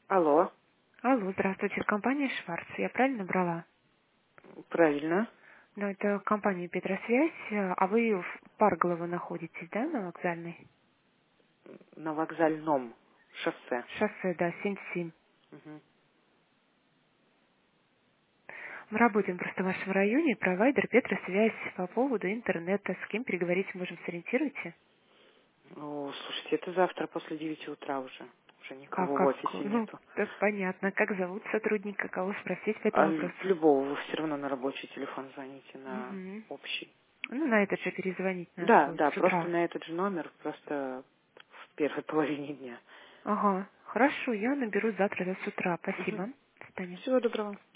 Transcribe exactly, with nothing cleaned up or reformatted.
Алло, Алло, здравствуйте, компания Шварц. Я правильно брала? правильно. Ну, это компания Петросвязь, э, а вы в Парголово находитесь, да, на вокзальной? На вокзальном шоссе. Шоссе, да, семьдесят семь. Мгм. Мы работаем просто в вашем районе, провайдер Петросвязь по поводу интернета. С кем переговорить можем, сориентируйте? О, слушайте, это завтра после девяти утра уже. Уже А никого в как? офисе Ну, нету. это понятно. Как зовут сотрудника, кого спросить по А этому л- вопросу? любого вы все равно на рабочий телефон звоните, на Угу. общий. Ну, на этот же перезвонить надо Да, будет да, с просто утра. на этот же номер, просто в первой половине дня. Ага, хорошо, я наберу завтра с утра. Мгм. Спасибо. До свидания. Всего доброго.